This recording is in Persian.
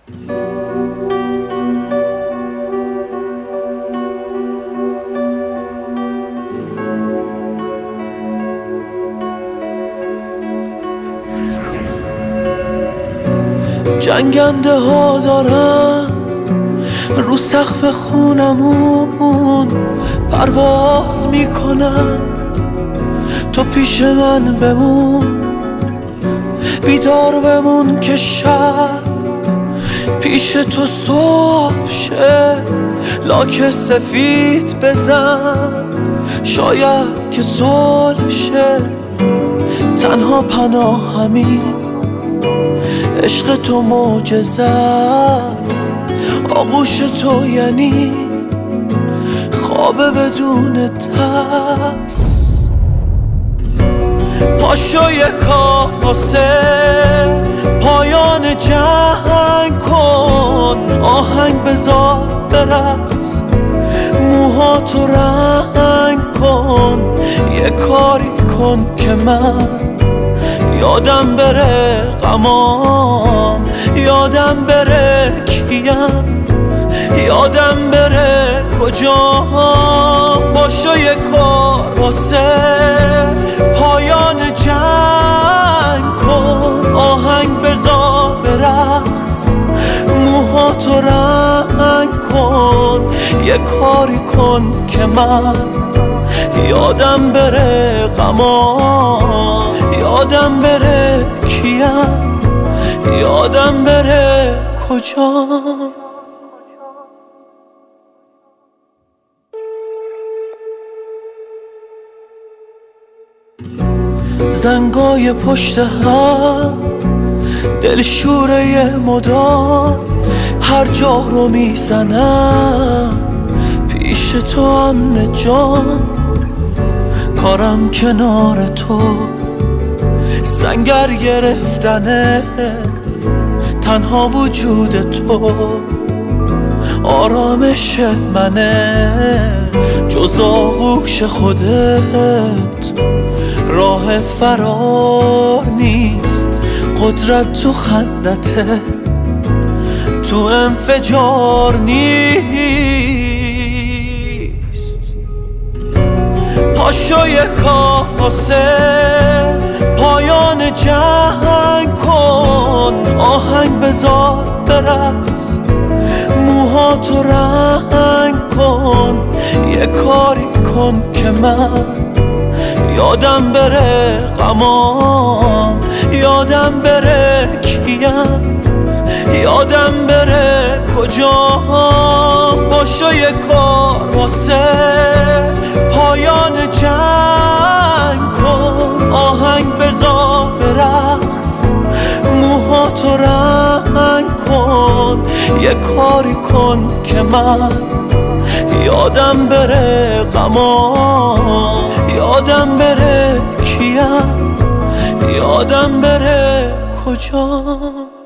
جنگنده ها دارن رو سقف خونمون پرواز میکنن، تو پیش من بمون، بیدار بمون که شب پیش تو صبح شه. لاک سفید بزن شاید که صلح شه، تنها پناه همین عشق تو معجزه است، آغوش تو یعنی خواب بدون ترس. پاشو کار واسه پایان جنگ کن، آهنگ بذار برقص، موهاتو رنگ کن، یه کاری کن که من یادم بره غمام، یادم بره کیم، یادم بره کجام. باشو یه کار واسه پایان جنگ کن، آهنگ بذار برقص، موهاتو رنگ کن، یه کاری کن که من یادم بره غمام، یادم بره کیم، یادم بره کجام. زنگای پشت هم دلشوره مدام، هر جا رو میزنم پیش تو امن جام. کارم کنار تو سنگر گرفتنه، تنها وجود تو آرامش منه، جز آغوش خودت راه فرار نیست. قدرت تو خندته، تو انفجار نیست. پاشو یه کار واسه پایان جنگ کن، آهنگ بذار برقص، موهاتو رنگ کن، یه کاری کن که من یادم بره غمام، یادم بره کیم، یادم بره کجام. باشو یه کار واسه پایان جنگ کن، آهنگ بذار برقص، موهاتو رنگ کن، یه کاری کن که من یادم بره غمام، یادم بره کیم، یادم بره کجام.